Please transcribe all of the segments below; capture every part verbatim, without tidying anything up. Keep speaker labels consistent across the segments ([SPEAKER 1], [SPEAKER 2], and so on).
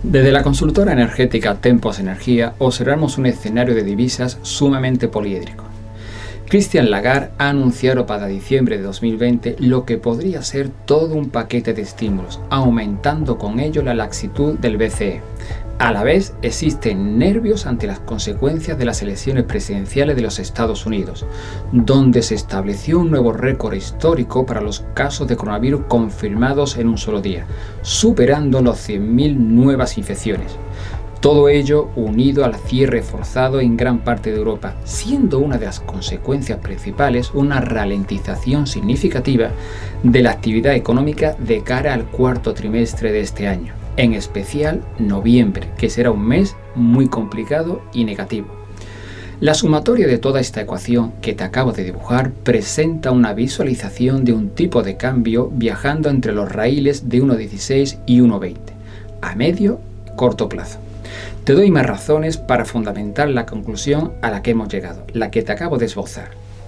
[SPEAKER 1] Desde la consultora energética Tempos Energía observamos un escenario de divisas sumamente poliédrico. Christine Lagarde ha anunciado para diciembre de dos mil veinte lo que podría ser todo un paquete de estímulos, aumentando con ello la laxitud del B C E. A la vez, existen nervios ante las consecuencias de las elecciones presidenciales de los Estados Unidos, donde se estableció un nuevo récord histórico para los casos de coronavirus confirmados en un solo día, superando los cien mil nuevas infecciones. Todo ello unido al cierre forzado en gran parte de Europa, siendo una de las consecuencias principales una ralentización significativa de la actividad económica de cara al cuarto trimestre de este año, en especial noviembre, que será un mes muy complicado y negativo. La sumatoria de toda esta ecuación que te acabo de dibujar presenta una visualización de un tipo de cambio viajando entre los raíles de uno dieciséis y uno veinte, a medio y corto plazo. Te doy más razones para fundamentar la conclusión a la que hemos llegado, la que te acabo de esbozar.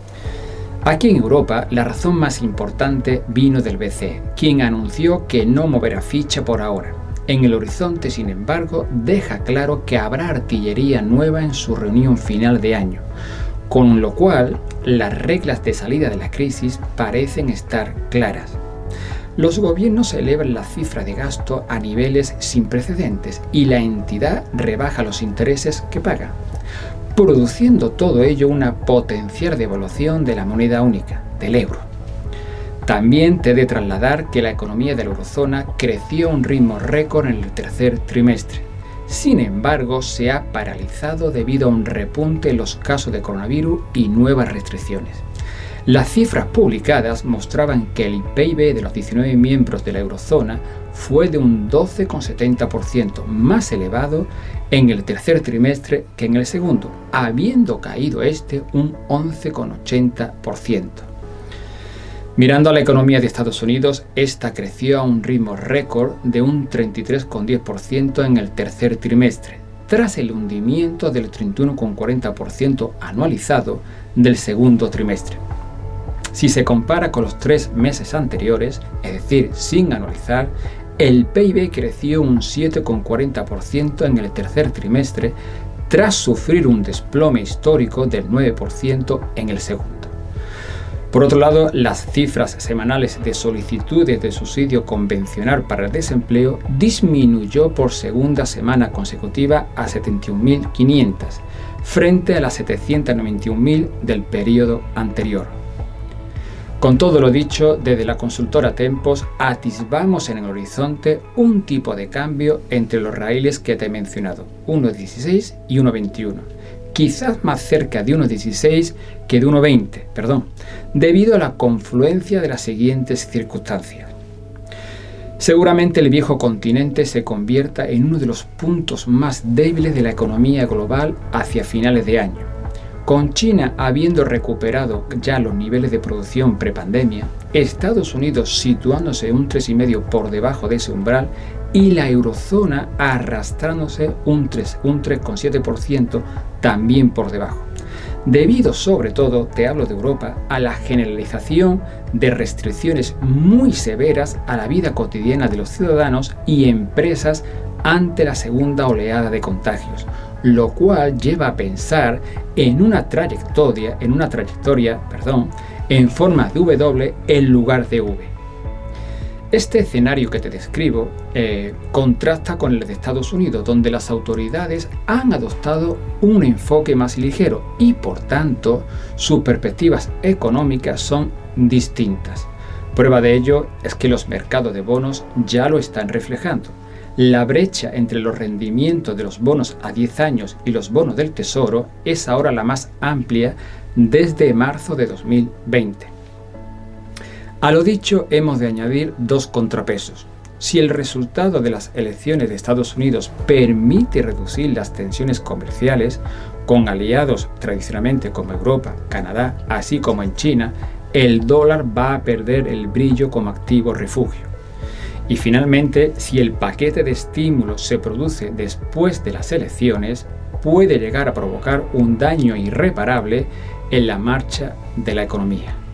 [SPEAKER 1] Aquí en Europa, la razón más importante vino del B C E, quien anunció que no moverá ficha por ahora. En el horizonte, sin embargo, deja claro que habrá artillería nueva en su reunión final de año, con lo cual las reglas de salida de la crisis parecen estar claras. Los gobiernos elevan la cifra de gasto a niveles sin precedentes y la entidad rebaja los intereses que paga, produciendo todo ello una potencial devaluación de la moneda única, del euro. También te he de trasladar que la economía de la eurozona creció a un ritmo récord en el tercer trimestre. Sin embargo, se ha paralizado debido a un repunte en los casos de coronavirus y nuevas restricciones. Las cifras publicadas mostraban que el P I B de los diecinueve miembros de la eurozona fue de un doce coma setenta por ciento más elevado en el tercer trimestre que en el segundo, habiendo caído este un once coma ochenta por ciento. Mirando a la economía de Estados Unidos, esta creció a un ritmo récord de un treinta y tres coma diez por ciento en el tercer trimestre, tras el hundimiento del treinta y uno coma cuarenta por ciento anualizado del segundo trimestre. Si se compara con los tres meses anteriores, es decir, sin anualizar, el P I B creció un siete coma cuarenta por ciento en el tercer trimestre, tras sufrir un desplome histórico del nueve por ciento en el segundo. Por otro lado, las cifras semanales de solicitudes de subsidio convencional para el desempleo disminuyó por segunda semana consecutiva a setenta y un mil quinientas, frente a las setecientas noventa y un mil del periodo anterior. Con todo lo dicho, desde la consultora Tempos atisbamos en el horizonte un tipo de cambio entre los raíles que te he mencionado, uno dieciséis y uno veintiuno, quizás más cerca de uno dieciséis que de uno veinte, perdón, debido a la confluencia de las siguientes circunstancias. Seguramente el viejo continente se convierta en uno de los puntos más débiles de la economía global hacia finales de año. Con China habiendo recuperado ya los niveles de producción prepandemia, Estados Unidos situándose un tres coma cinco por debajo de ese umbral y la eurozona arrastrándose un tres coma siete por ciento también por debajo. Debido sobre todo, te hablo de Europa, a la generalización de restricciones muy severas a la vida cotidiana de los ciudadanos y empresas ante la segunda oleada de contagios, lo cual lleva a pensar en una trayectoria, en una trayectoria, perdón, en forma de W en lugar de V. Este escenario que te describo eh, contrasta con el de Estados Unidos, donde las autoridades han adoptado un enfoque más ligero y, por tanto, sus perspectivas económicas son distintas. Prueba de ello es que los mercados de bonos ya lo están reflejando. La brecha entre los rendimientos de los bonos a diez años y los bonos del Tesoro es ahora la más amplia desde marzo de dos mil veinte. A lo dicho, hemos de añadir dos contrapesos. Si el resultado de las elecciones de Estados Unidos permite reducir las tensiones comerciales con aliados tradicionalmente como Europa, Canadá, así como en China, el dólar va a perder el brillo como activo refugio. Y finalmente, si el paquete de estímulos se produce después de las elecciones, puede llegar a provocar un daño irreparable en la marcha de la economía.